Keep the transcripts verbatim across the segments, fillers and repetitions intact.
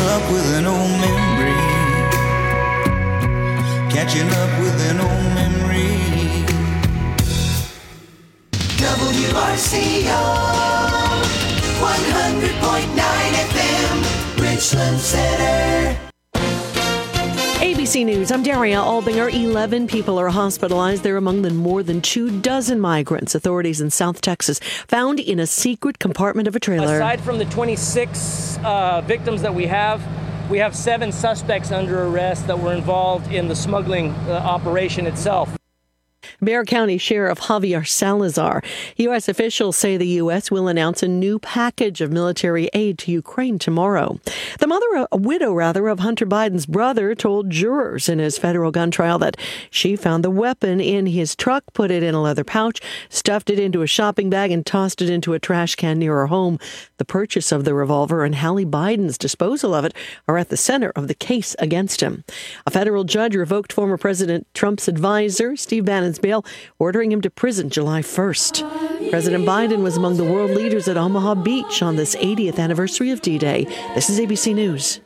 up with an old memory. Catching up with an old memory. W R C O one hundred point nine F M, Richland Center. A B C News, I'm Daria Albinger. eleven people are hospitalized. They're among the more than two dozen migrants authorities in South Texas found in a secret compartment of a trailer. Aside from the twenty-six uh, victims that we have, we have seven suspects under arrest that were involved in the smuggling uh, operation itself. Bexar County Sheriff Javier Salazar. U S officials say the U S will announce a new package of military aid to Ukraine tomorrow. The mother, a widow rather, of Hunter Biden's brother told jurors in his federal gun trial that she found the weapon in his truck, put it in a leather pouch, stuffed it into a shopping bag, and tossed it into a trash can near her home. The purchase of the revolver and Hallie Biden's disposal of it are at the center of the case against him. A federal judge revoked former President Trump's advisor, Steve Bannon's bail, ordering him to prison July first. President Biden was among the world leaders at Omaha Beach on this eightieth anniversary of D-Day. This is A B C News.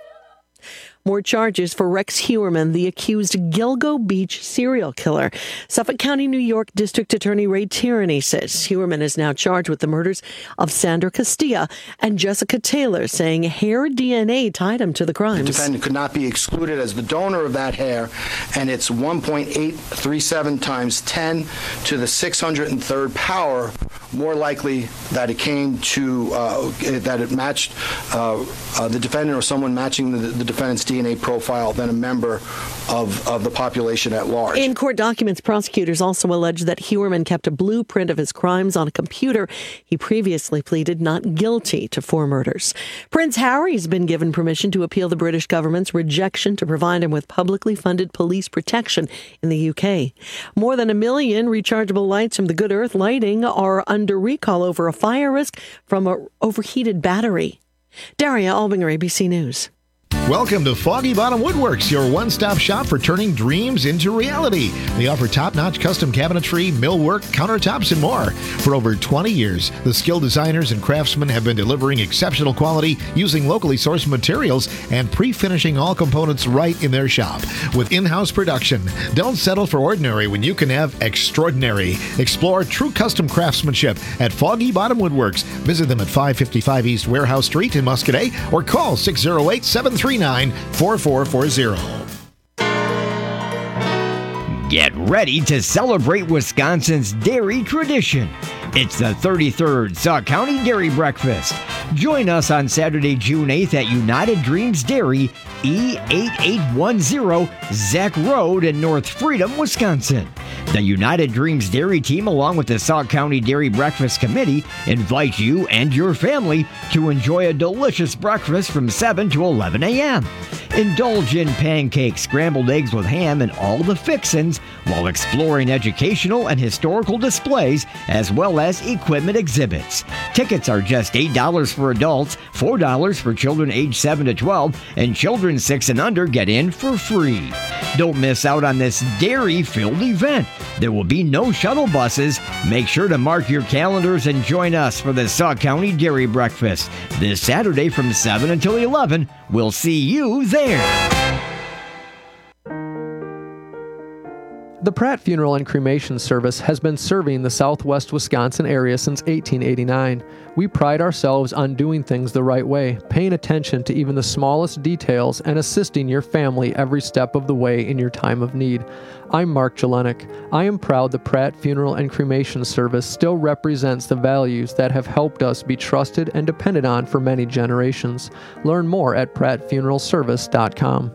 More charges for Rex Heuermann, the accused Gilgo Beach serial killer. Suffolk County, New York District Attorney Ray Tierney says Heuermann is now charged with the murders of Sandra Castilla and Jessica Taylor, saying hair D N A tied him to the crimes. The defendant could not be excluded as the donor of that hair, and it's one point eight three seven times ten to the six hundred third power more likely that it came to, uh, that it matched uh, uh, the defendant or someone matching the, the defendant's D N A profile than a member of, of the population at large. In court documents, prosecutors also allege that Heuermann kept a blueprint of his crimes on a computer. He previously pleaded not guilty to four murders. Prince Harry's been given permission to appeal the British government's rejection to provide him with publicly funded police protection in the U K. More than a million rechargeable lights from the Good Earth Lighting are under recall over a fire risk from an overheated battery. Daria Albinger, A B C News. Welcome to Foggy Bottom Woodworks, your one-stop shop for turning dreams into reality. They offer top-notch custom cabinetry, millwork, countertops, and more. For over twenty years, the skilled designers and craftsmen have been delivering exceptional quality using locally sourced materials and pre-finishing all components right in their shop. With in-house production, don't settle for ordinary when you can have extraordinary. Explore true custom craftsmanship at Foggy Bottom Woodworks. Visit them at five fifty-five East Warehouse Street in Muscadet or call six oh eight, seven three nine, four four four zero. Get ready to celebrate Wisconsin's dairy tradition. It's the thirty-third Sauk County Dairy Breakfast. Join us on Saturday, June eighth at United Dreams Dairy, E eight eight one zero Zach Road in North Freedom, Wisconsin. The United Dreams Dairy team, along with the Sauk County Dairy Breakfast Committee, invite you and your family to enjoy a delicious breakfast from seven to eleven a.m. Indulge in pancakes, scrambled eggs with ham, and all the fixins while exploring educational and historical displays as well as equipment exhibits. Tickets are just eight dollars for adults, four dollars for children aged seven to twelve, and children six and under get in for free. Don't miss out on this dairy-filled event. There will be no shuttle buses. Make sure to mark your calendars and join us for the Sauk County Dairy Breakfast this Saturday from seven until eleven. We'll see you there. The Pratt Funeral and Cremation Service has been serving the southwest Wisconsin area since eighteen eighty-nine. We pride ourselves on doing things the right way, paying attention to even the smallest details, and assisting your family every step of the way in your time of need. I'm Mark Jelenik. I am proud the Pratt Funeral and Cremation Service still represents the values that have helped us be trusted and depended on for many generations. Learn more at pratt funeral service dot com.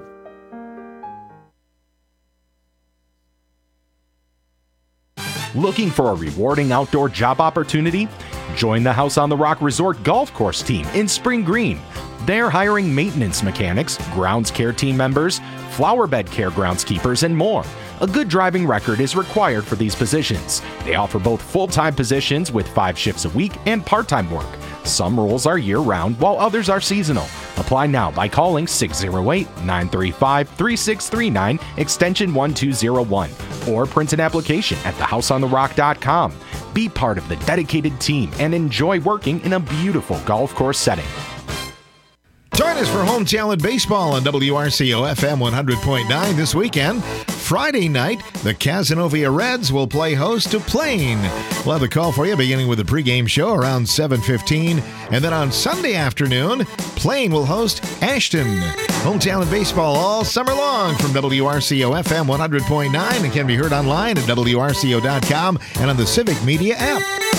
Looking for a rewarding outdoor job opportunity? Join the House on the Rock Resort Golf Course team in Spring Green. They're hiring maintenance mechanics, grounds care team members, flower bed care groundskeepers, and more. A good driving record is required for these positions. They offer both full-time positions with five shifts a week and part-time work. Some roles are year-round, while others are seasonal. Apply now by calling six oh eight, nine three five, three six three nine, extension one two zero one, or print an application at the house on the rock dot com. Be part of the dedicated team and enjoy working in a beautiful golf course setting. Turn Join us for Home Talent Baseball on W R C O F M one hundred point nine this weekend. Friday night, the Cazenovia Reds will play host to Plain. We'll have the call for you beginning with the pregame show around seven fifteen. And then on Sunday afternoon, Plain will host Ashton. Home Talent Baseball all summer long from W R C O F M one hundred point nine and can be heard online at W R C O dot com and on the Civic Media app.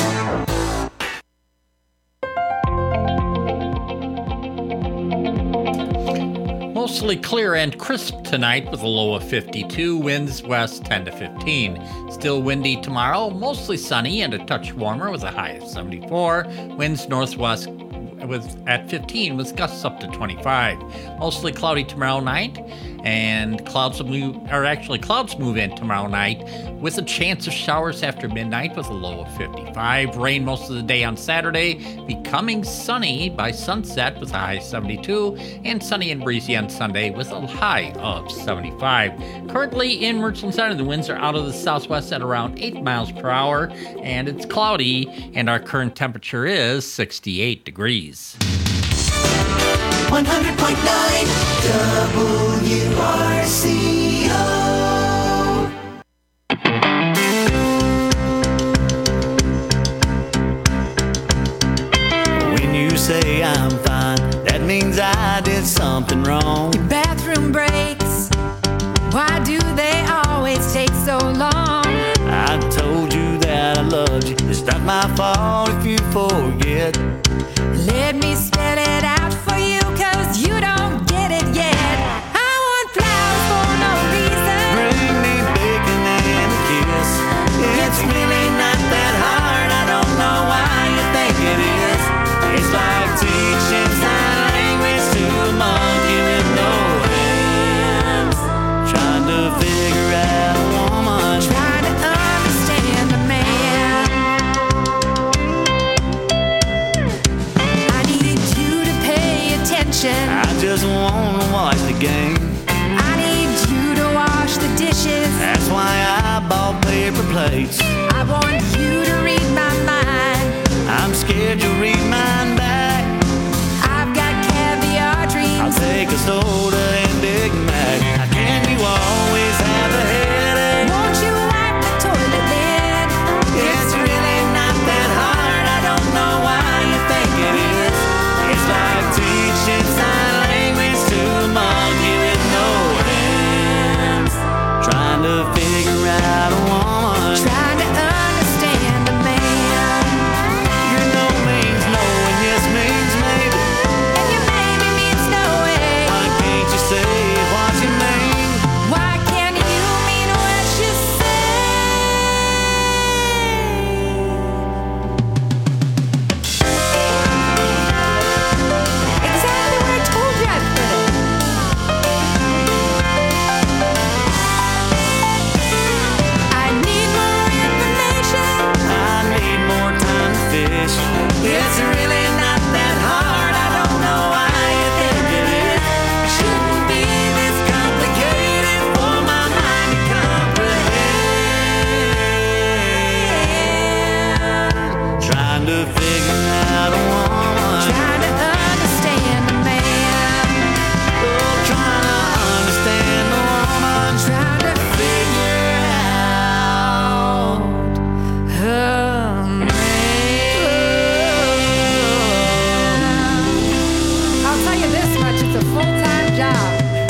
Mostly clear and crisp tonight with a low of fifty-two, winds west ten to fifteen. Still windy tomorrow, mostly sunny and a touch warmer with a high of seventy-four. Winds northwest with at fifteen with gusts up to twenty-five. Mostly cloudy tomorrow night, and clouds will move, or actually clouds move in tomorrow night with a chance of showers after midnight with a low of fifty-five. Rain most of the day on Saturday, becoming sunny by sunset with a high of seventy-two, and sunny and breezy on Sunday with a high of seventy-five. Currently in Richland Center, the winds are out of the southwest at around eight miles per hour, and it's cloudy, and our current temperature is sixty-eight degrees. one hundred point nine W R C O. When you say I'm fine, that means I did something wrong. Your bathroom breaks, why do they always take so long? I told you that I loved you, it's not my fault if you forget. Let me spell it out for you, cause you don't get it yet. I want flowers for no reason. Bring me bacon and a kiss. It's really not that hard, I don't know why you think it is. It's like teaching sign language to a monkey with no hands. Trying to figure out a woman, trying to understand a man. I need you to pay attention. I just wanna watch the game. I need you to wash the dishes. That's why I bought paper plates. I want you to read my mind. I'm scared you'll read mine back. I've got caviar dreams. I'll take a soda and Big Mac. How can you always have a headache? Won't you wipe the toilet lid? It's really not that hard, I don't know why you think it is. It's like teaching sign language to a monkey with no hands. Trying to figure out a woman, trying to understand a man. Your no means no and yes means maybe, and your maybe means no way. Why can't you say what you mean? Why can't you mean what you say? Exactly what I told you I'd put it. I need more information. I need more time to fish. It's really not that hard, I don't know why you think it is. It shouldn't be this complicated for my mind to comprehend. Trying to figure out a woman, Trying to understand a man. oh, trying to understand a woman, Trying to figure out a man. I'll tell you this much, it's a full-time job.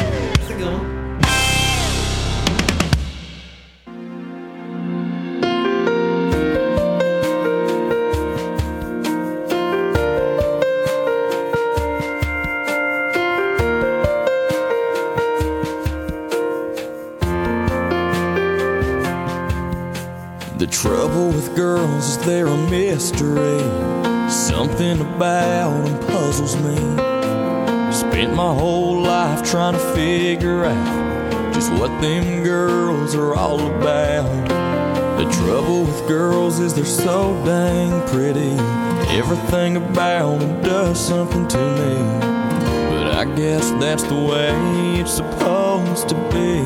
The trouble with girls is they're a mystery. Something about them puzzles me. Spent my whole life trying to figure out just what them girls are all about. The trouble with girls is they're so dang pretty. Everything about them does something to me. But I guess that's the way it's supposed to be.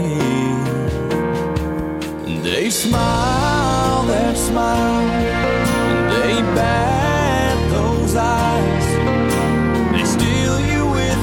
They smile that smile, and they bat those eyes. They steal you with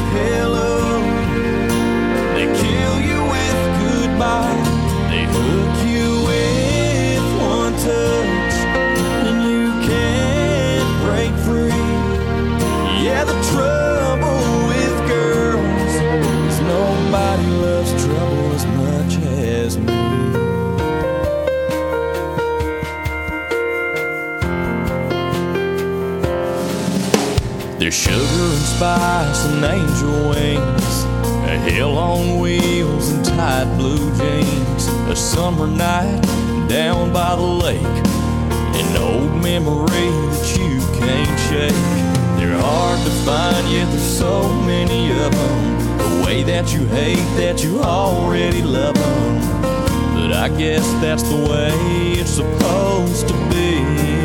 There's sugar and spice and angel wings, a hell on wheels and tight blue jeans, a summer night down by the lake, an old memory that you can't shake. They're hard to find, yet there's so many of them. The way that you hate that you already love them. But I guess that's the way it's supposed to be.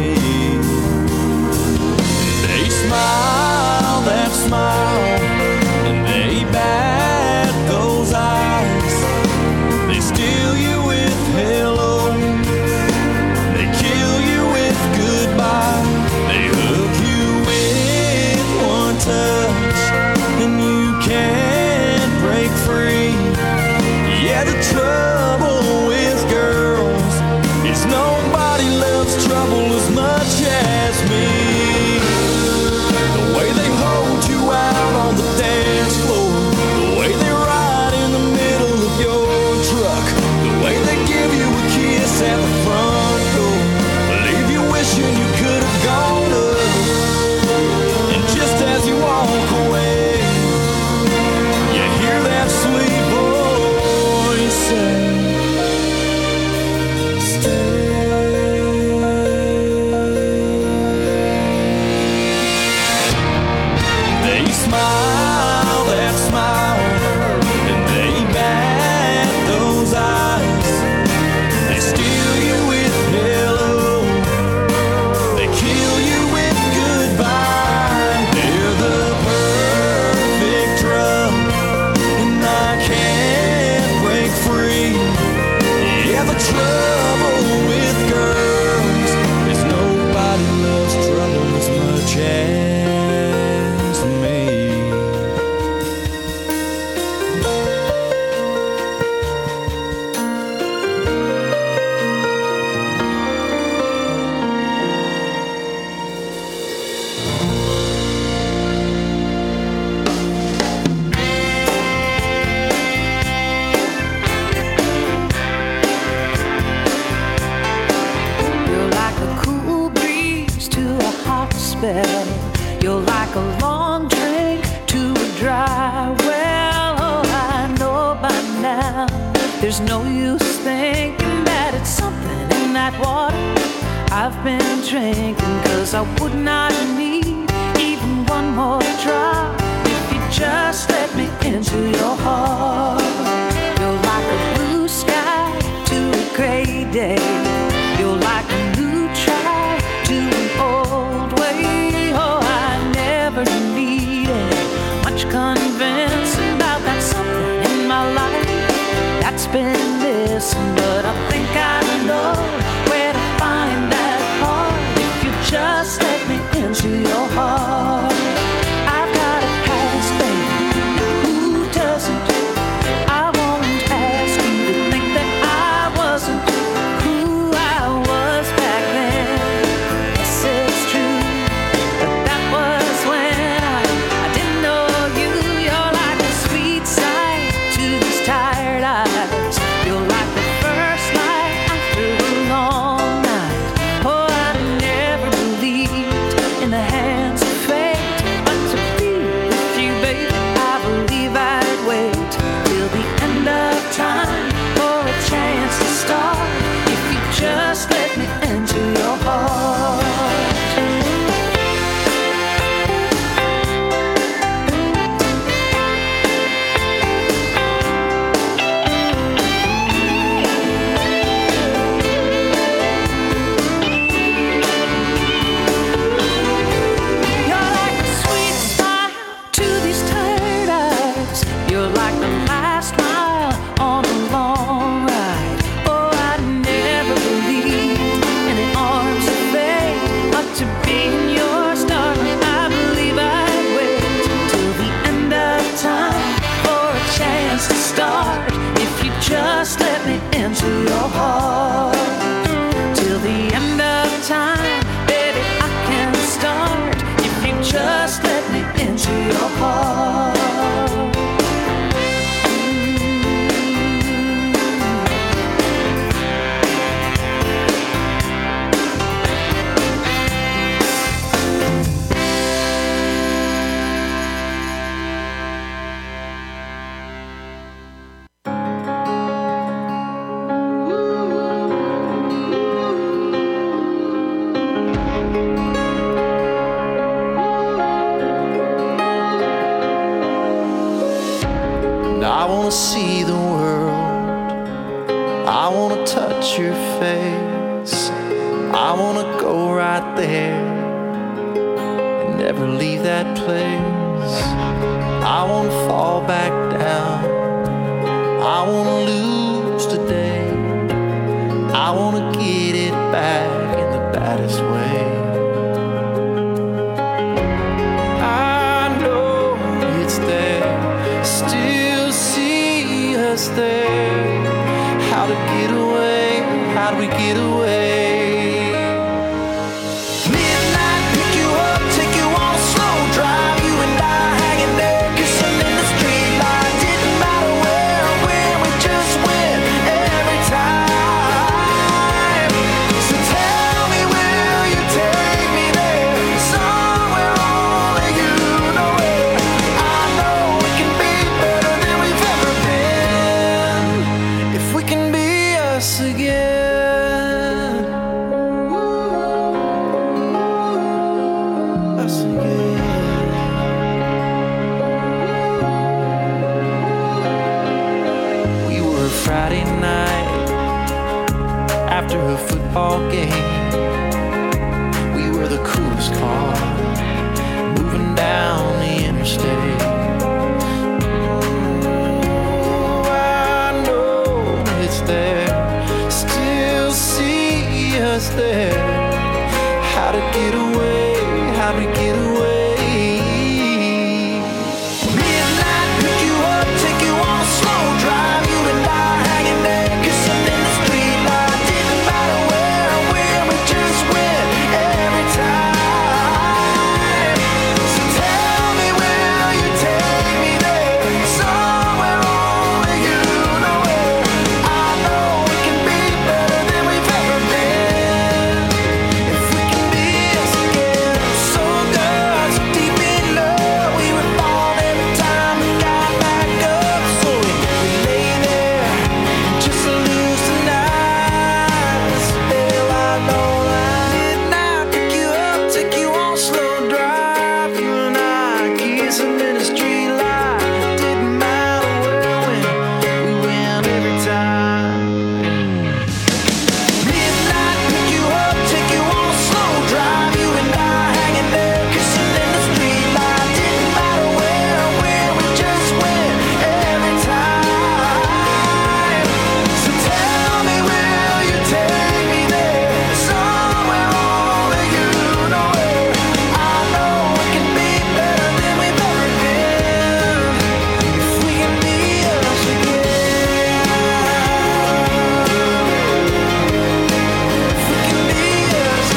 They smile that smile, and they bat those eyes. They steal you with hello, they kill you with goodbye. They hook you with one touch, and you can't break free. Yeah, the trouble with girls is nobody loves trouble as much as me. The way they hold you out on the dance floor, the way they ride in the middle of your truck, the way they give you a kiss at the front door, leave you wishing you could have gone up. And just as you walk away, you hear that sweet voice say, they smile that smile, and they bat those eyes. They steal you with hello, they kill you with goodbye. They're the perfect drug, and I can't break free. Yeah, the trouble with girls is nobody loves trouble as much as me. You're like a cool breeze to a hot spell. You're like a long drink to a dry well. Oh, I know by now there's no use thinking that it's something in that water I've been drinking. Cause I would not need even one more drop if you just let me into your heart. You're like a blue sky to a gray day. You're like a new try to an old way. Oh, I never needed much convincing about that something in my life that's been missing. But I think I know where to find that heart if you just let me into your heart. I've got a past, baby, who doesn't? I won't ask you to think that I wasn't who I was back then. Yes, it's true, but that was when I, I didn't know you. You're like a sweet sight to these tired eyes. You're like the first light after a long night. Oh, I never believed in the hands of fate, but to be with you, baby, I believe I'd wait till the end of time for a chance to start if you just let me into your heart. You're like a sweet smile to these tired eyes. You're like the last mile on a long ride. Oh, I never believed in the arms of fate, but to be in yours, darling, I believe I'd wait till the end of time for a chance to start if you just let me into your heart. Till the end of time, baby, I can start if you just let me into your heart. see the world. I wanna touch your face. I wanna go right there and never leave that place. I wanna fall back down. I wanna lose today. I wanna get it back in the baddest way. I know it's there, still see us there. How to get away, how do we get away? Midnight, pick you up, take you on a slow drive. You and I hanging there, kissing in the street light. Didn't matter where or when, we just went every time. So tell me, will you take me there? Somewhere only you know where. I know we can be better than we've ever been. If we can be us again. Us again. We were Friday night after a football game. We were the coolest car moving down the interstate. Oh, I know it's there, still see us there. How to get away, how to get away. Midnight, pick you up, take you on a slow drive. You and I hanging there, kissing in the street light. Didn't matter where or when, we just went every time. So tell me, will you take me there? Somewhere only you know where. I know we can be better than we've ever been. If we can be us again. So good, so deep in love, we were falling every time we got back up. So we lay there and just lose the night. Still I know that midnight, pick you up, take you on a slow drive. You and I kissing in the street light. Didn't matter where we went, we went every time. Midnight, pick you up, take you on a slow drive. You and I hanging there, kissing in the street light. Didn't matter where or when, we just went every time. So tell me, will you take me there? Somewhere only you know where. I know we can be better than we've ever been. If we can be us again. If we can be us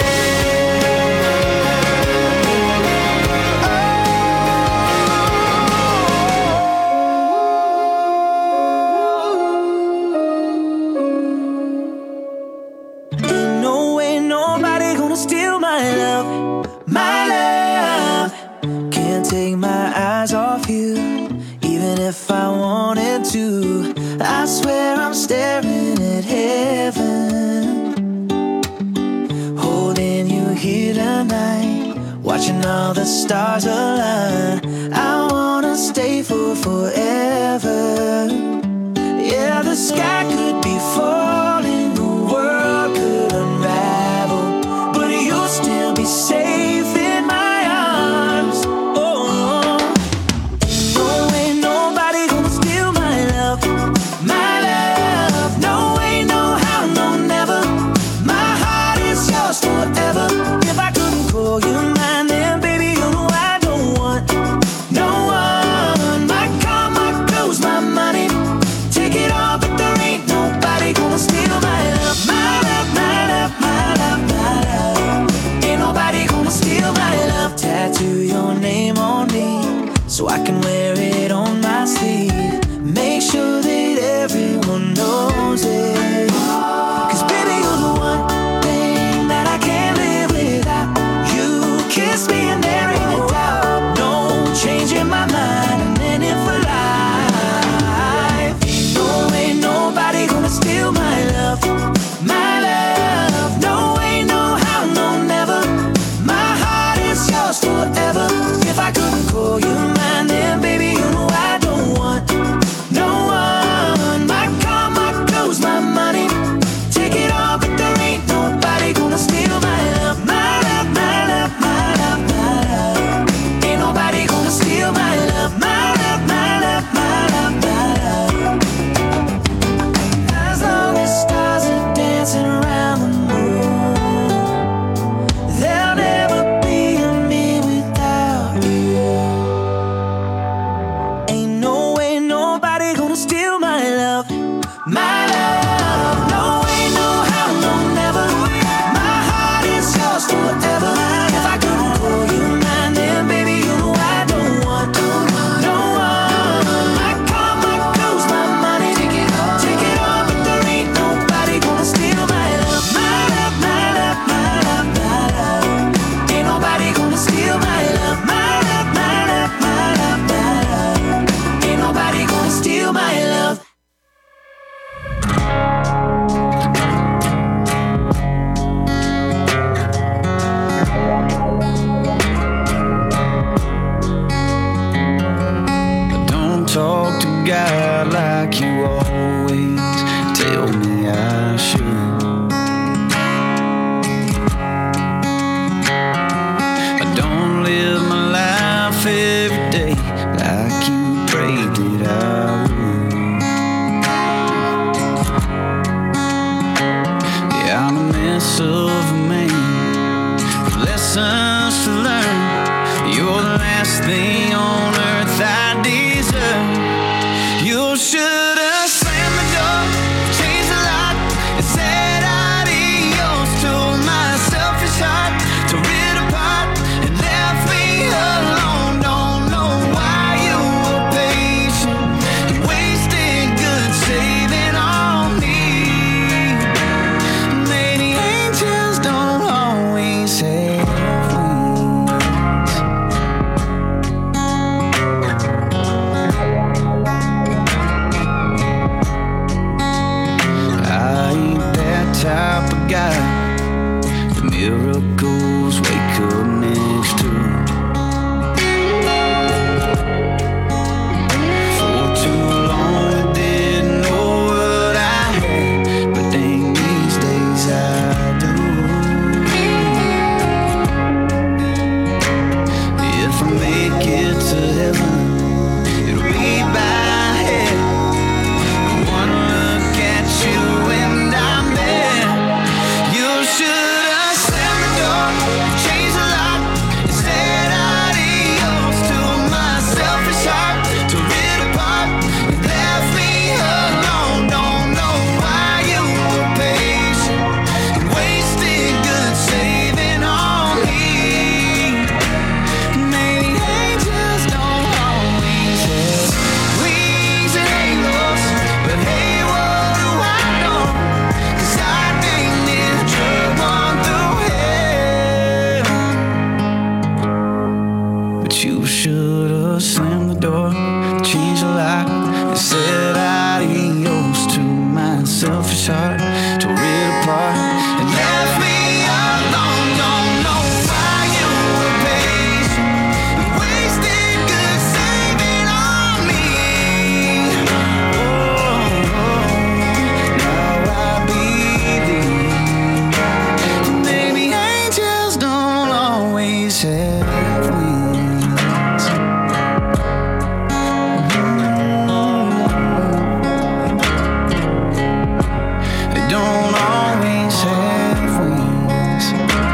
Ain't no way nobody gonna steal my love, my love. Can't take my eyes off you, even if I wanted to. I swear I'm staring at heaven, holding you here tonight, watching all the stars align. I wanna stay for forever. Yeah, the sky could be falling, the world could unravel, but you'll still be safe in my arms. Oh, no way nobody gonna steal my love, my love. No way, no how, no never. My heart is yours forever. If I couldn't call you mine, then baby, you know I don't want no one. My car, my clothes, my money. toughest heart tore it apart and left me alone. Don't know why you were patient, wasted good saving on me. Oh, now I believe maybe angels don't always have wings. They don't always have wings.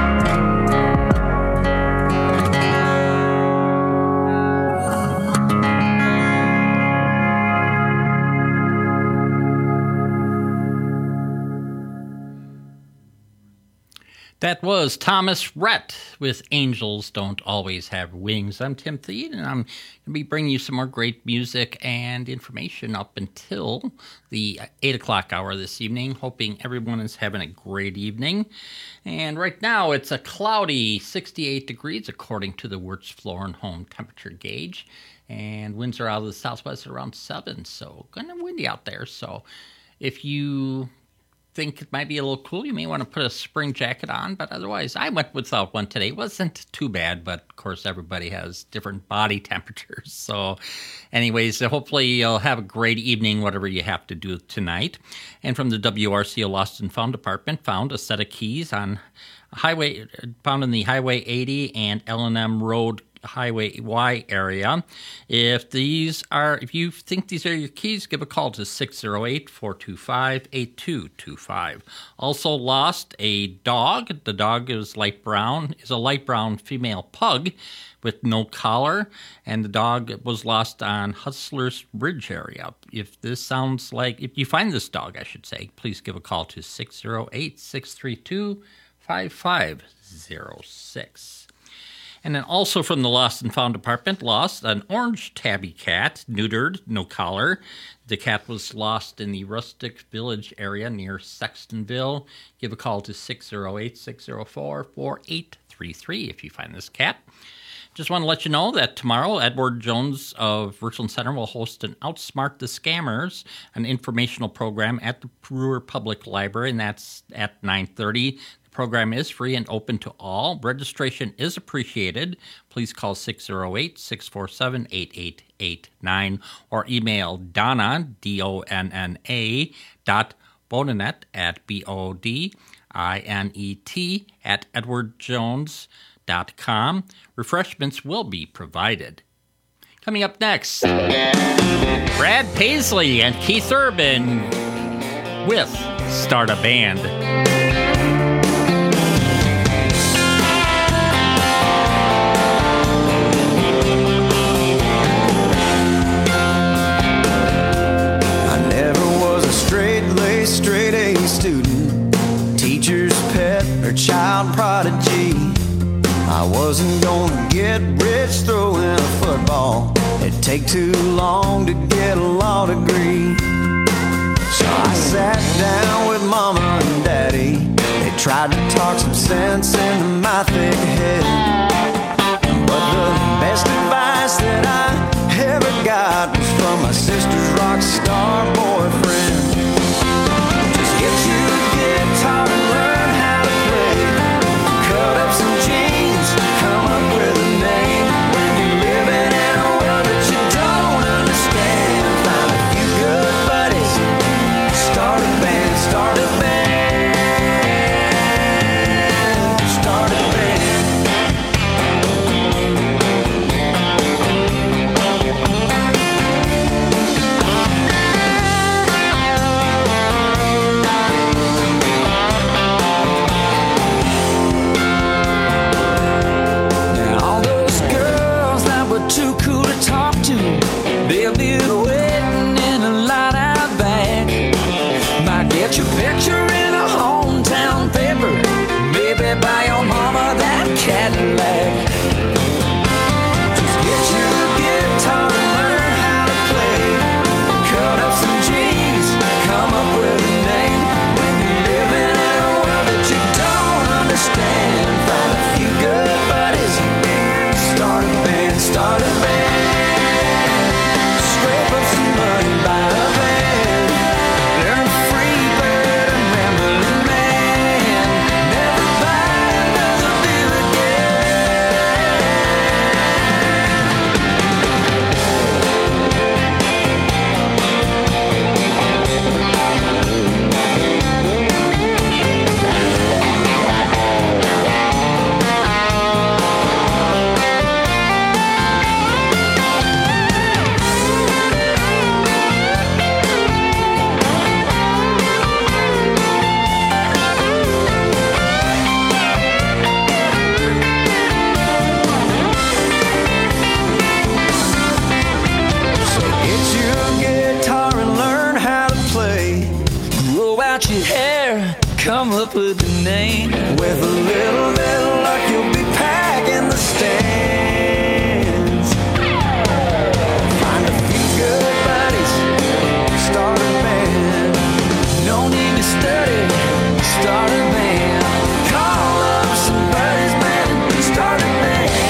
That was Thomas Rhett with Angels Don't Always Have Wings. I'm Tim Thede, and I'm going to be bringing you some more great music and information up until the eight o'clock hour this evening. Hoping everyone is having a great evening. And right now it's a cloudy sixty-eight degrees according to the Wirtz Floor and Home temperature gauge. And winds are out of the southwest at around seven, so kind of windy out there. So if you think it might be a little cool, you may want to put a spring jacket on, but otherwise I went without one today. It wasn't too bad, but of course everybody has different body temperatures. So anyways, hopefully you'll have a great evening, whatever you have to do tonight. And from the W R C O Lost and Found Department, found a set of keys on highway, found in the Highway eighty and L and M Road Highway Y area. If these are, if you think these are your keys, give a call to six oh eight, four two five, eight two two five. Also lost a dog. The dog is light brown, is a light brown female pug with no collar, and the dog was lost on Hustlers Bridge area. If this sounds like, if you find this dog, I should say, please give a call to six oh eight, six three two, five five oh six. And then also from the Lost and Found Department, lost an orange tabby cat, neutered, no collar. The cat was lost in the Rustic Village area near Sextonville. Give a call to six oh eight, six oh four, four eight three three if you find this cat. Just want to let you know that tomorrow, Edward Jones of Richland Center will host an Outsmart the Scammers, an informational program at the Brewer Public Library, and that's at nine thirty. The program is free and open to all. Registration is appreciated. Please call six oh eight, six four seven, eight eight eight nine or email Donna, D O N N A, dot Bodinet at B O D I N E T at edward jones dot com. Refreshments will be provided. Coming up next, Brad Paisley and Keith Urban with Start a Band. Straight A student, teacher's pet or child prodigy. I wasn't gonna get rich throwing a football. It'd take too long to get a law degree. So I sat down with mama and daddy. They tried to talk some sense into my thick head. But the best advice that I ever got was from my sister's rock star boyfriend. Get you a guitar and learn how to play. Cut up some jeans, come up with a name. When you're living in a world that you don't understand, find a few good buddies, start a band, start a band, start a band. grow out your hair, come up with a name. With a little, little luck, you'll be packing the stands. Find a few good buddies, start a band. No need to study, start a band. Call up some buddies, man, start a band.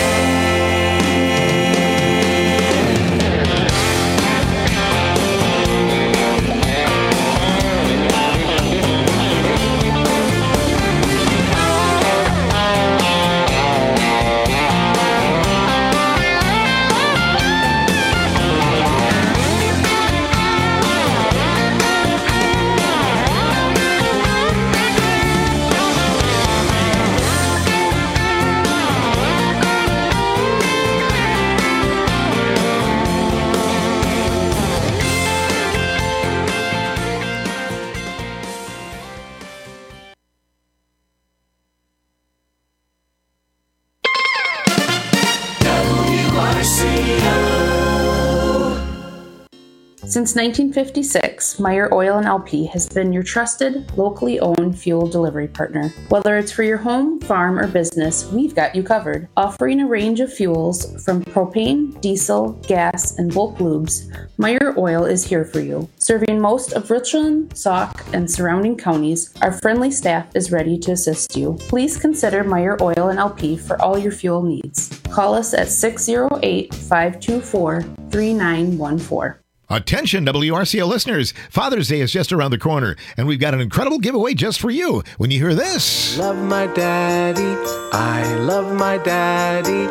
Since nineteen fifty-six, Meyer Oil and L P has been your trusted, locally owned fuel delivery partner. Whether it's for your home, farm, or business, we've got you covered. Offering a range of fuels from propane, diesel, gas, and bulk lubes, Meyer Oil is here for you. Serving most of Richland, Sauk, and surrounding counties, our friendly staff is ready to assist you. Please consider Meyer Oil and L P for all your fuel needs. Call us at six oh eight, five two four, three nine one four. Attention, W R C O listeners. Father's Day is just around the corner, and we've got an incredible giveaway just for you. When you hear this. Love my daddy, I love my daddy,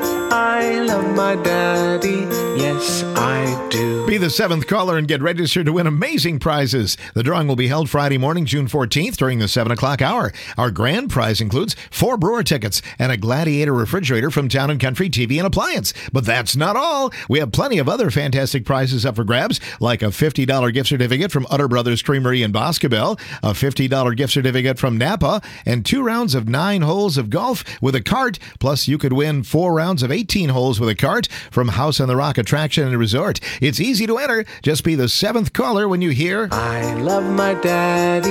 I love my daddy, yes I do. Be the seventh caller and get registered to win amazing prizes. The drawing will be held Friday morning, June fourteenth during the seven o'clock hour. Our grand prize includes four brewer tickets and a Gladiator refrigerator from Town and Country T V and Appliance. But that's not all. We have plenty of other fantastic prizes up for grabs, like a fifty dollars gift certificate from Utter Brothers Creamery in Boscobel, a fifty dollars gift certificate from Napa, and two rounds of nine holes of golf with a cart. Plus, you could win four rounds of eighteen holes with a cart from House on the Rock Attraction and Resort. It's easy to enter. Just be the seventh caller when you hear I love my daddy,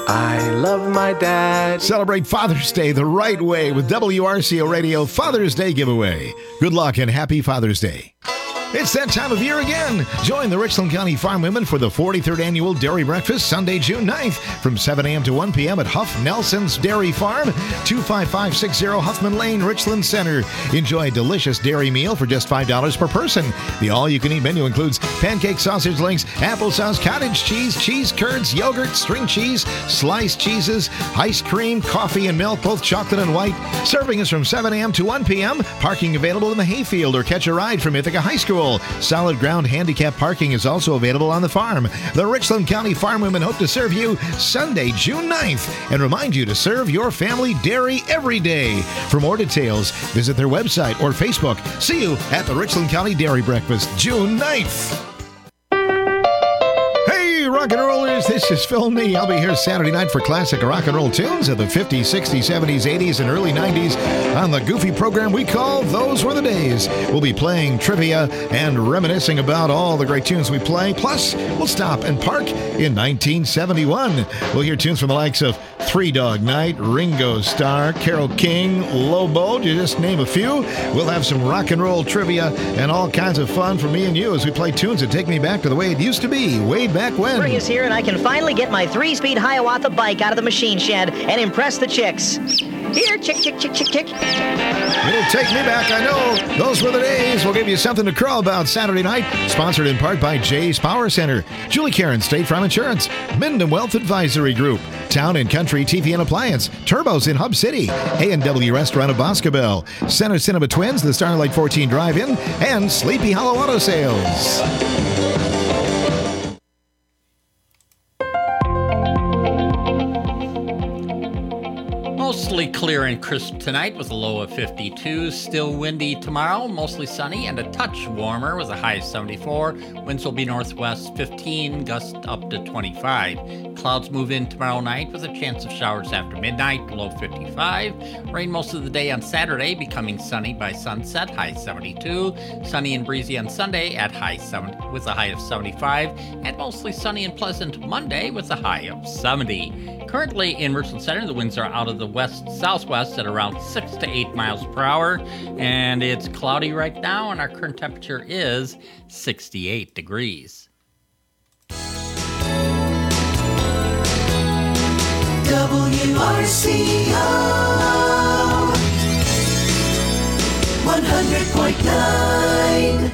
I love my dad. Celebrate Father's Day the right way with W R C O Radio Father's Day giveaway. Good luck and happy Father's Day. It's that time of year again. Join the Richland County Farm Women for the forty-third Annual Dairy Breakfast, Sunday, June ninth, from seven a.m. to one p.m. at Huff Nelson's Dairy Farm, two five five six zero Huffman Lane, Richland Center. Enjoy a delicious dairy meal for just five dollars per person. The all-you-can-eat menu includes pancake sausage links, applesauce, cottage cheese, cheese curds, yogurt, string cheese, sliced cheeses, ice cream, coffee, and milk, both chocolate and white. Serving is from seven a.m. to one p.m. Parking available in the hayfield or catch a ride from Ithaca High School. Solid ground handicap parking is also available on the farm. The Richland County Farm Women hope to serve you Sunday, June ninth, and remind you to serve your family dairy every day. For more details, visit their website or Facebook. See you at the Richland County Dairy Breakfast, June ninth. Rock and rollers, this is Phil Nee. I'll be here Saturday night for classic rock and roll tunes of the fifties, sixties, seventies, eighties, and early nineties on the goofy program we call Those Were the Days. We'll be playing trivia and reminiscing about all the great tunes we play. Plus, we'll stop and park in nineteen seventy-one. We'll hear tunes from the likes of Three Dog Night, Ringo Starr, Carole King, Lobo, to just name a few. We'll have some rock and roll trivia and all kinds of fun for me and you as we play tunes that take me back to the way it used to be, way back when. Spring is here, and I can finally get my three-speed Hiawatha bike out of the machine shed and impress the chicks. Here, chick, chick, chick, chick, chick. It'll take me back, I know. Those were the days. We'll give you something to crow about Saturday night. Sponsored in part by Jay's Power Center, Julie Karen State Farm Insurance, Minden Wealth Advisory Group, Town and Country T V and Appliance, Turbos in Hub City, A and W Restaurant of Boscobel, Center Cinema Twins, the Starlight fourteen Drive-In, and Sleepy Hollow Auto Sales. Mostly clear and crisp tonight with a low of fifty-two. Still windy tomorrow, mostly sunny and a touch warmer with a high of seventy-four. Winds will be northwest fifteen, gust up to twenty-five. Clouds move in tomorrow night with a chance of showers after midnight, low fifty-five. Rain most of the day on Saturday, becoming sunny by sunset, high seventy-two. Sunny and breezy on Sunday at high seventy with a high of seventy-five. And mostly sunny and pleasant Monday with a high of seventy. Currently in Richland Center, the winds are out of the west-southwest at around six to eight miles per hour, and it's cloudy right now, and our current temperature is sixty-eight degrees. W R C O one hundred point nine.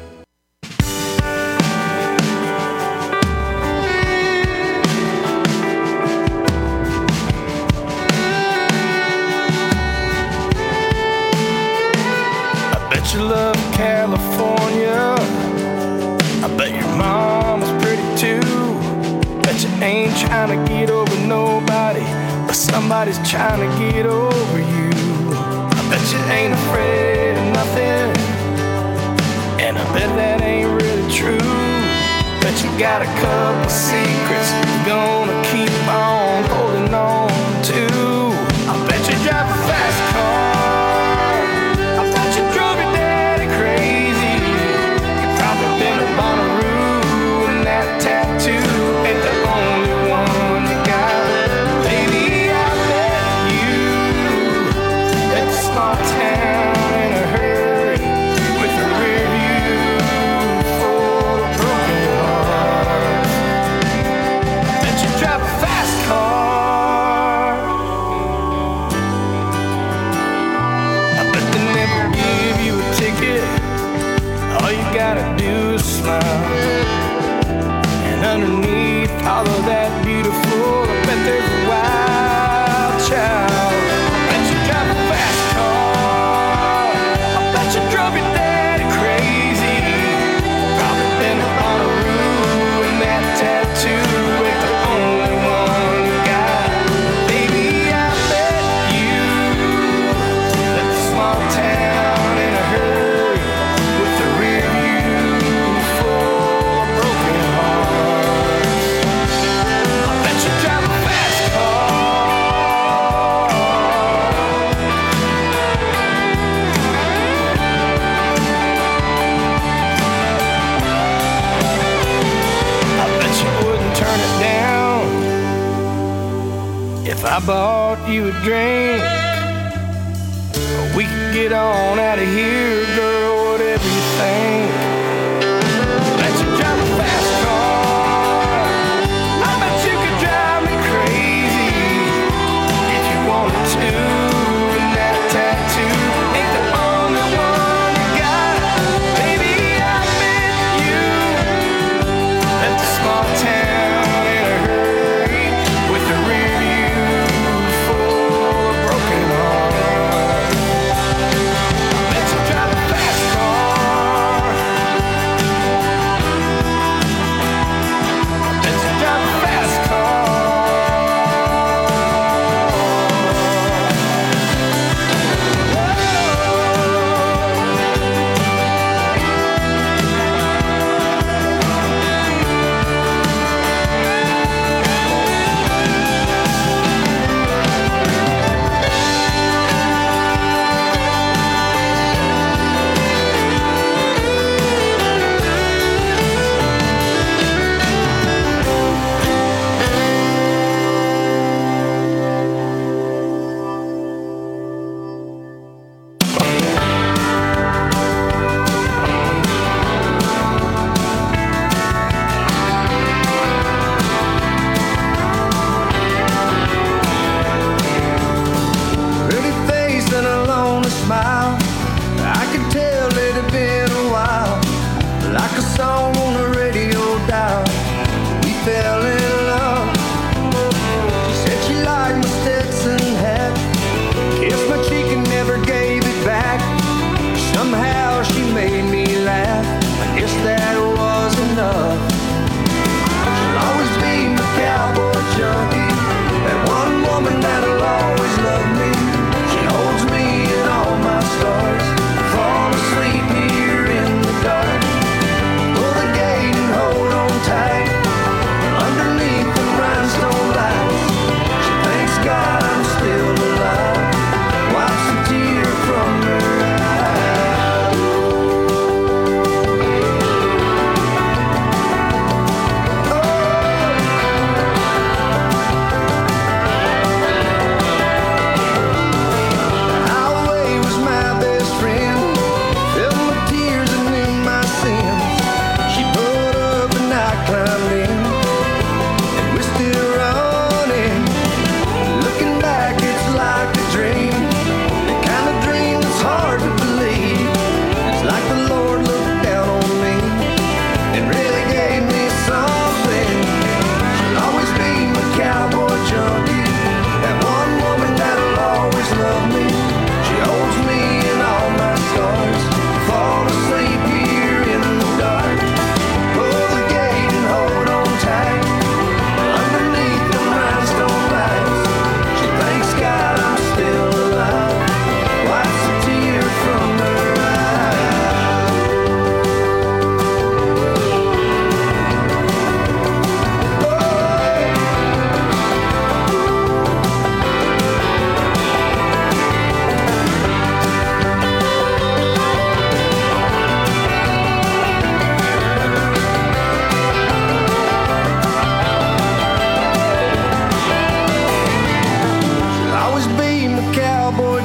You love California. I bet your mama's pretty too. Bet you ain't trying to get over nobody, but somebody's trying to get over you. I bet you ain't afraid of nothing, and I bet that ain't really true. Bet you got a couple secrets you're gonna keep on holding on to. I bet you drive a fast car. I bet you drove your daddy crazy. You probably been to Bonnaroo, and that tattoo ain't the only one you got. Baby, I bet you left a small town in a hurry with a rear view full of broken hearts. Bet you drive a fast car. I bet they never give you a ticket. All you gotta do is smile. And underneath all of that beautiful, I bet there's a wild child. I bet you drive a fast car. I bet you drove your daddy crazy. Probably been to Bonnaroo, and that tattoo ain't the only one you got. Baby, I bet you left a small town in a hurry with a rear view full of broken hearts. I bet you drive a fast car. I bet you wouldn't turn it down if I bought you a drink. We could get on out of here, girl, whatever you think. Bet you drive a fast car. I bet you could drive me crazy if you wanted to. And that tattoo ain't the only one you got. Baby, I bet you left a small town in a hurry with a rear view full of broken hearts. Bet you drive a fast car.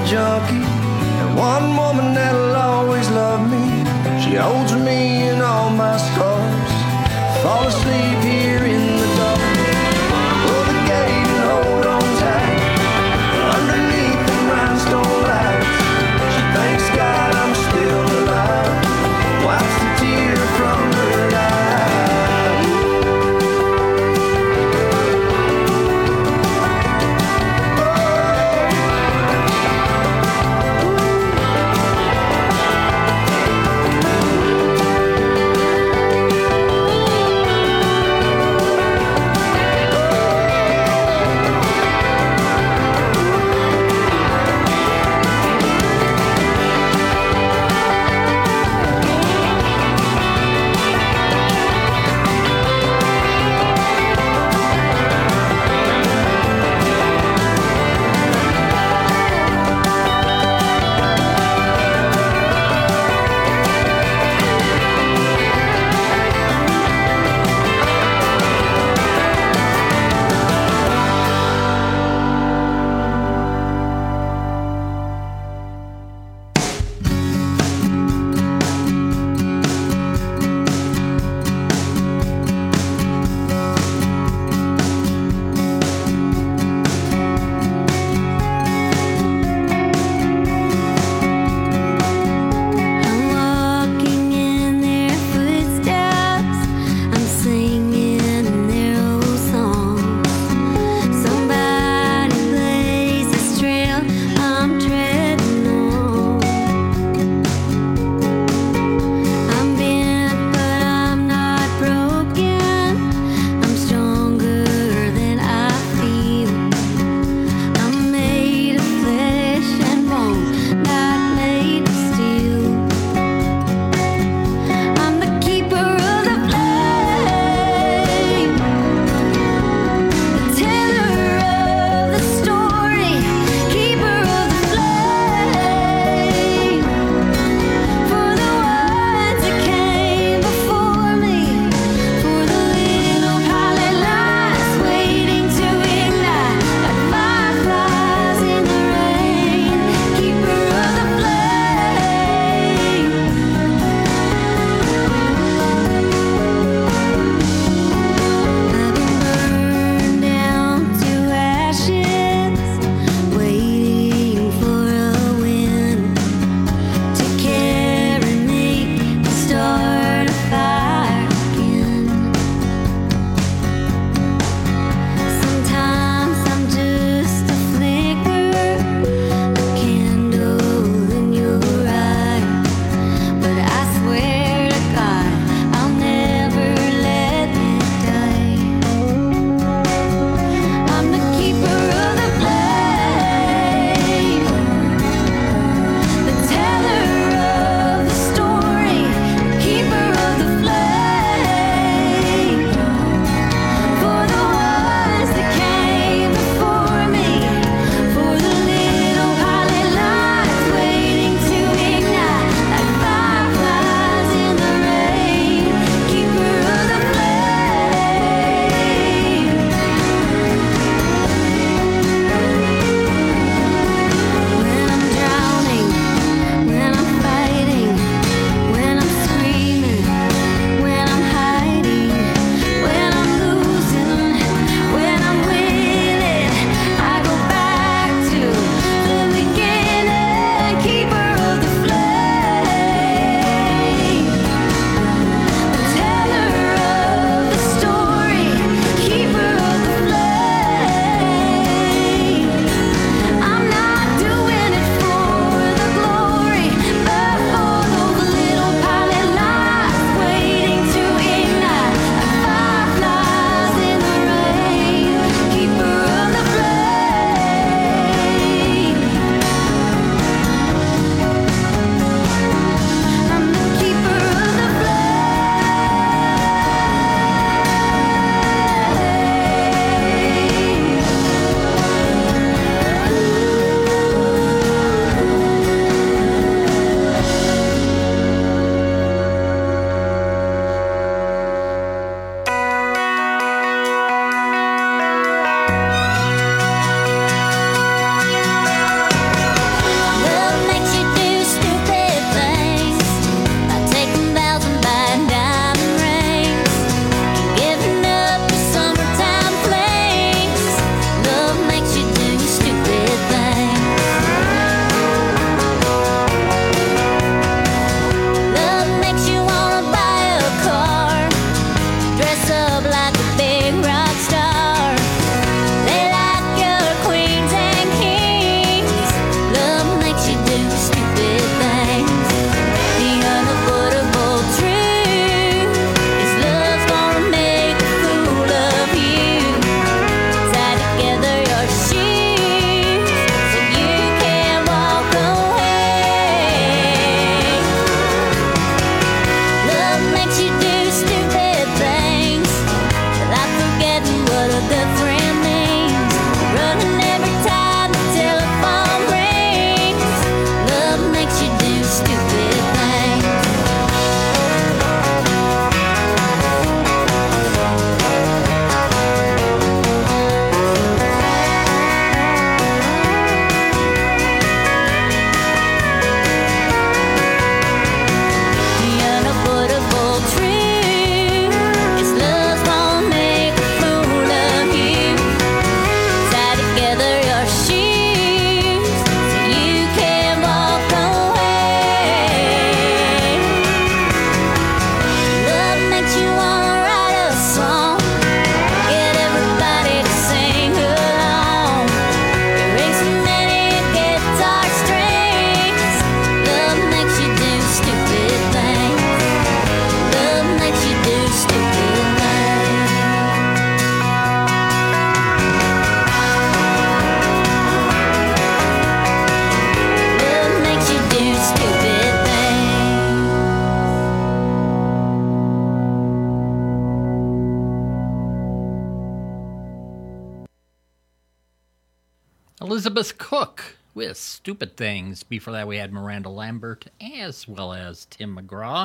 junkie, and one woman that'll always love me. She holds me in all my scars. Fall asleep here in the dark. Pull the gate and hold on tight. Underneath the rhinestone lights, she thanks God I'm still alive. Wipes the tear from her eye. Elizabeth Cook with Stupid Things. Before that, we had Miranda Lambert as well as Tim McGraw.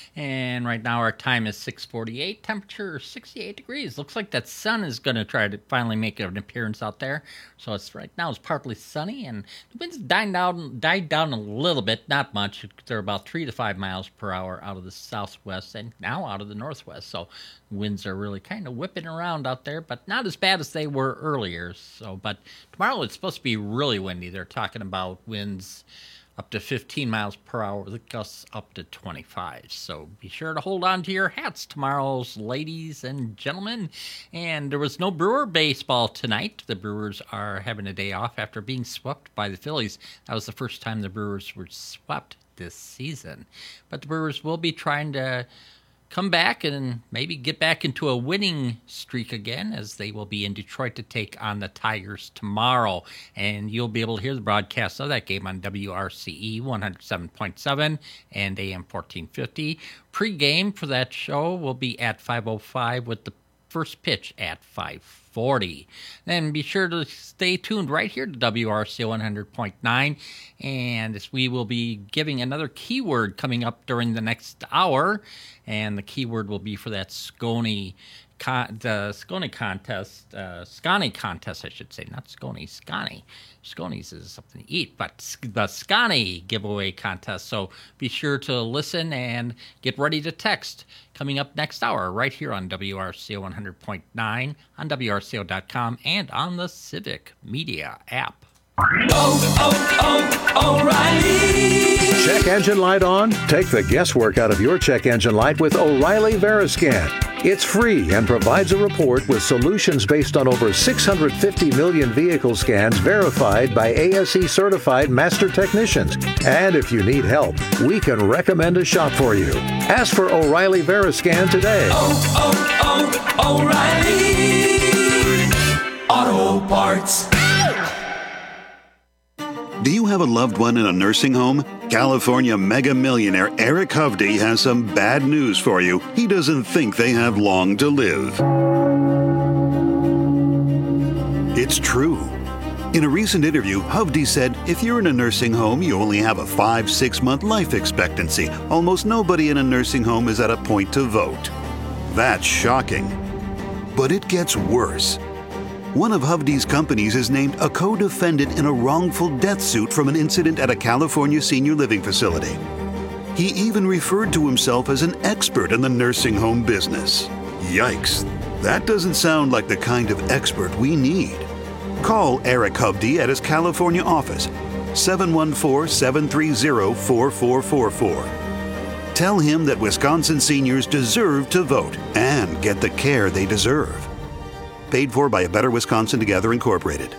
And right now our time is six forty-eight, temperature sixty-eight degrees. Looks like that sun is going to try to finally make an appearance out there. So it's right now it's partly sunny, and the winds died down, died down a little bit, not much. They're about three to five miles per hour out of the southwest and now out of the northwest. So winds are really kind of whipping around out there, but not as bad as they were earlier. So, but tomorrow it's supposed to be really windy. They're talking about winds up to fifteen miles per hour with gusts up to twenty-five. So be sure to hold on to your hats tomorrow, ladies and gentlemen. And there was no Brewer baseball tonight. The Brewers are having a day off after being swept by the Phillies. That was the first time the Brewers were swept this season. But the Brewers will be trying to come back and maybe get back into a winning streak again, as they will be in Detroit to take on the Tigers tomorrow. And you'll be able to hear the broadcast of that game on W R C E one oh seven point seven and A M fourteen fifty. Pre-game for that show will be at five oh five with the first pitch at five forty. Then be sure to stay tuned right here to W R C one hundred point nine, and we will be giving another keyword coming up during the next hour, and the keyword will be for that Scone Con- the Scone contest, uh, Scone contest, I should say, not Scone, Scone. Scones is something to eat, but the Scone giveaway contest. So be sure to listen and get ready to text. Coming up next hour, right here on W R C O one hundred point nine, on W R C O dot com, and on the Civic Media app. Oh, oh, oh, O'Reilly! Check engine light on? Take the guesswork out of your check engine light with O'Reilly Veriscan. It's free and provides a report with solutions based on over six hundred fifty million vehicle scans verified by A S E certified master technicians. And if you need help, we can recommend a shop for you. Ask for O'Reilly Veriscan today. Oh, oh, oh, O'Reilly! Auto Parts. Do you have a loved one in a nursing home? California mega millionaire Eric Hovde has some bad news for you. He doesn't think they have long to live. It's true. In a recent interview, Hovde said, if you're in a nursing home, you only have a five, six month life expectancy. Almost nobody in a nursing home is at a point to vote. That's shocking. But it gets worse. One of Hovde's companies is named a co-defendant in a wrongful death suit from an incident at a California senior living facility. He even referred to himself as an expert in the nursing home business. Yikes, that doesn't sound like the kind of expert we need. Call Eric Hovde at his California office, seven one four, seven three zero, four four four four. Tell him that Wisconsin seniors deserve to vote and get the care they deserve. Paid for by A Better Wisconsin Together Incorporated.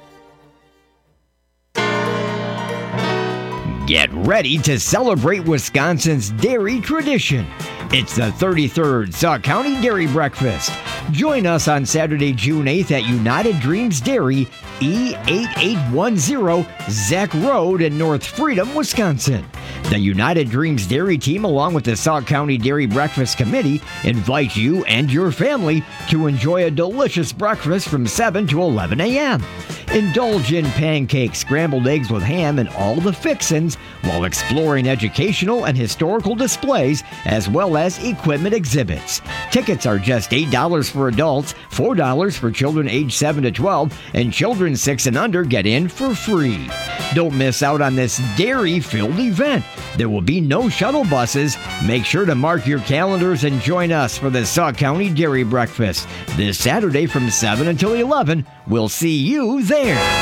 Get ready to celebrate Wisconsin's dairy tradition. It's the thirty-third Sauk County Dairy Breakfast. Join us on Saturday, June eighth at United Dreams Dairy, E eight eight one zero Zach Road in North Freedom, Wisconsin. The United Dreams Dairy team, along with the Sauk County Dairy Breakfast Committee, invite you and your family to enjoy a delicious breakfast from seven to eleven a.m. Indulge in pancakes, scrambled eggs with ham, and all the fixins while exploring educational and historical displays as well as equipment exhibits. Tickets are just eight dollars for adults, four dollars for children aged seven to twelve, and children six and under get in for free. Don't miss out on this dairy-filled event. There will be no shuttle buses. Make sure to mark your calendars and join us for the Sauk County Dairy Breakfast this Saturday from seven until eleven. We'll see you there.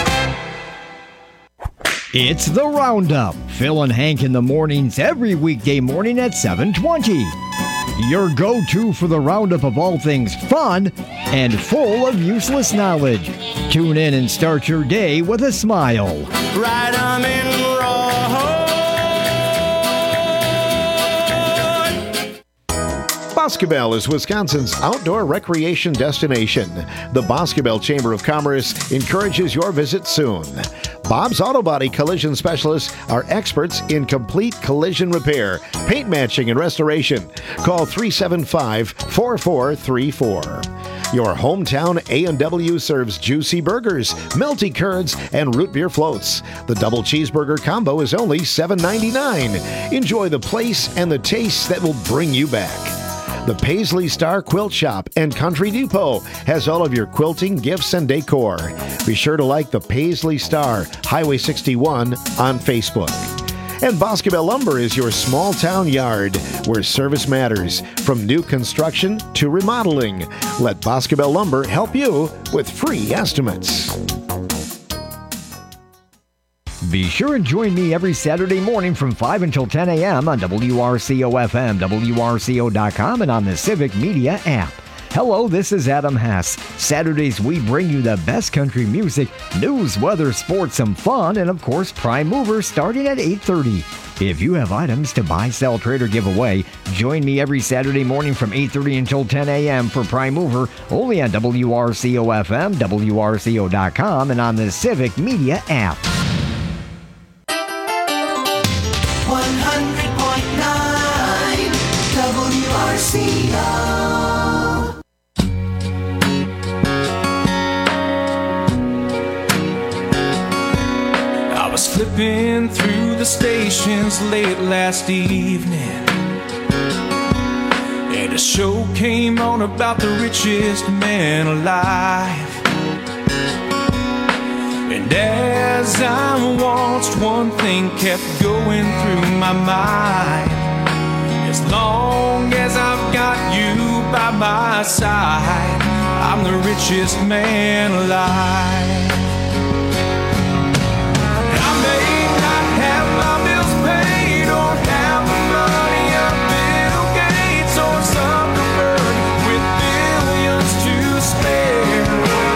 It's the Roundup. Phil and Hank in the mornings every weekday morning at seven twenty. Your go-to for the roundup of all things fun and full of useless knowledge. Tune in and start your day with a smile. Right arm in Boscobel is Wisconsin's outdoor recreation destination. The Boscobel Chamber of Commerce encourages your visit soon. Bob's Auto Body Collision Specialists are experts in complete collision repair, paint matching, and restoration. Call three seven five, four four three four. Your hometown A and W serves juicy burgers, melty curds, and root beer floats. The double cheeseburger combo is only seven ninety-nine. Enjoy the place and the taste that will bring you back. The Paisley Star Quilt Shop and Country Depot has all of your quilting, gifts, and decor. Be sure to like the Paisley Star, Highway sixty-one on Facebook. And Boscobel Lumber is your small town yard where service matters, from new construction to remodeling. Let Boscobel Lumber help you with free estimates. Be sure and join me every Saturday morning from five until ten a.m. on W R C O F M, W R C O dot com, and on the Civic Media app. Hello, this is Adam Hess. Saturdays, we bring you the best country music, news, weather, sports, some fun, and of course, Prime Mover starting at eight thirty. If you have items to buy, sell, trade, or give away, join me every Saturday morning from eight thirty until ten a.m. for Prime Mover, only on W R C O F M, W R C O dot com, and on the Civic Media app. one hundred point nine W R C O. I was flipping through the stations late last evening, and a show came on about the richest man alive. And as I watched, one thing kept going through my mind: as long as I've got you by my side, I'm the richest man alive. I may not have my bills paid, or have the money of Bill Gates or Zuckerberg with billions to spare.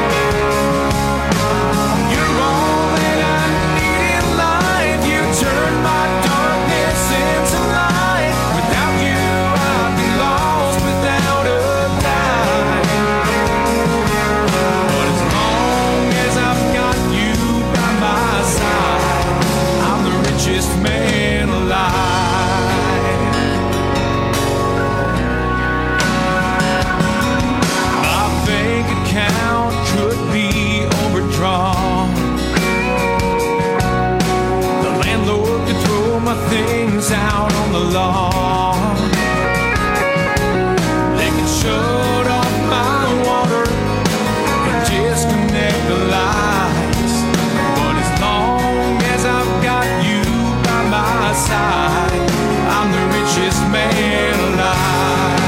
You're all that I need in life. You turn my darkness into light. Without you, I'd be lost without a dime. But as long as I've got you by my side, I'm the richest man alive. My bank account could be overdrawn. The landlord could throw my things out on the lawn. They could shut off my water and disconnect the lights. But as long as I've got you by my side, I'm the richest man alive.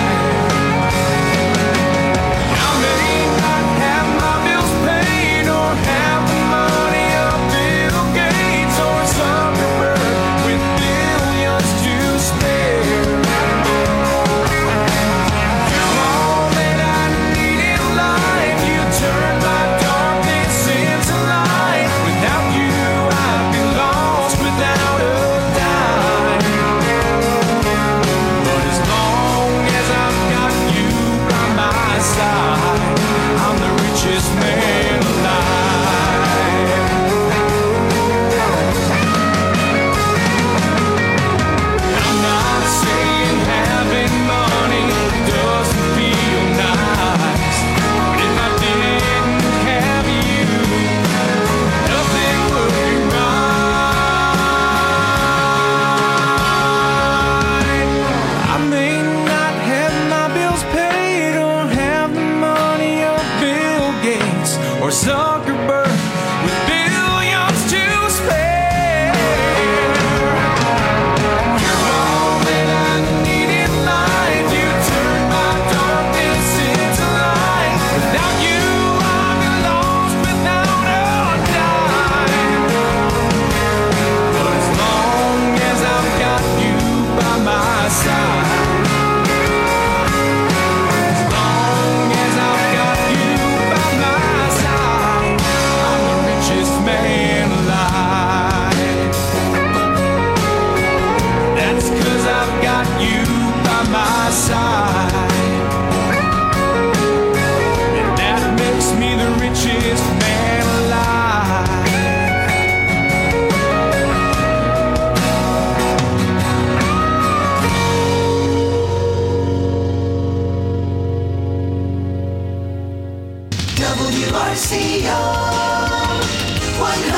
I may not have my bills paid, or have the money of Bill Gates or Zuckerberg with billions to spare.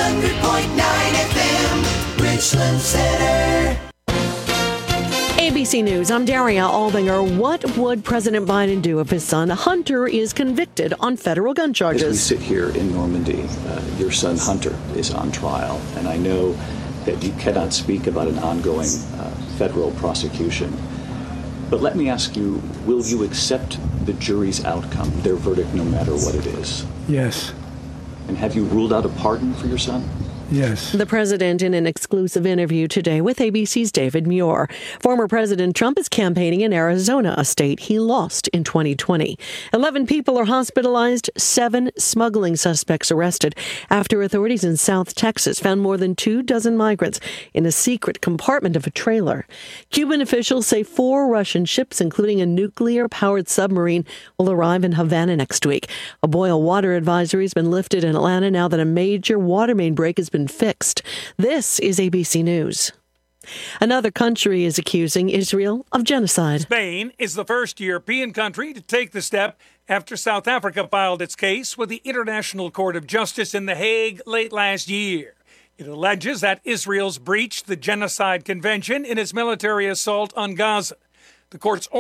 hundred point nine F M, Richland Center. A B C News, I'm Daria Albinger. What would President Biden do if his son Hunter is convicted on federal gun charges? As we sit here in Normandy, uh, your son Hunter is on trial, and I know that you cannot speak about an ongoing uh, federal prosecution. But let me ask you, will you accept the jury's outcome, their verdict, no matter what it is? Yes. And have you ruled out a pardon for your son? Yes. The president in an exclusive interview today with A B C's David Muir. Former President Trump is campaigning in Arizona, a state he lost in twenty twenty. Eleven people are hospitalized, seven smuggling suspects arrested after authorities in South Texas found more than two dozen migrants in a secret compartment of a trailer. Cuban officials say four Russian ships, including a nuclear-powered submarine, will arrive in Havana next week. A boil water advisory has been lifted in Atlanta now that a major water main break has been fixed. This is A B C News. Another country is accusing Israel of genocide. Spain is the first European country to take the step after South Africa filed its case with the International Court of Justice in The Hague late last year. It alleges that Israel's breached the Genocide Convention in its military assault on Gaza. The court's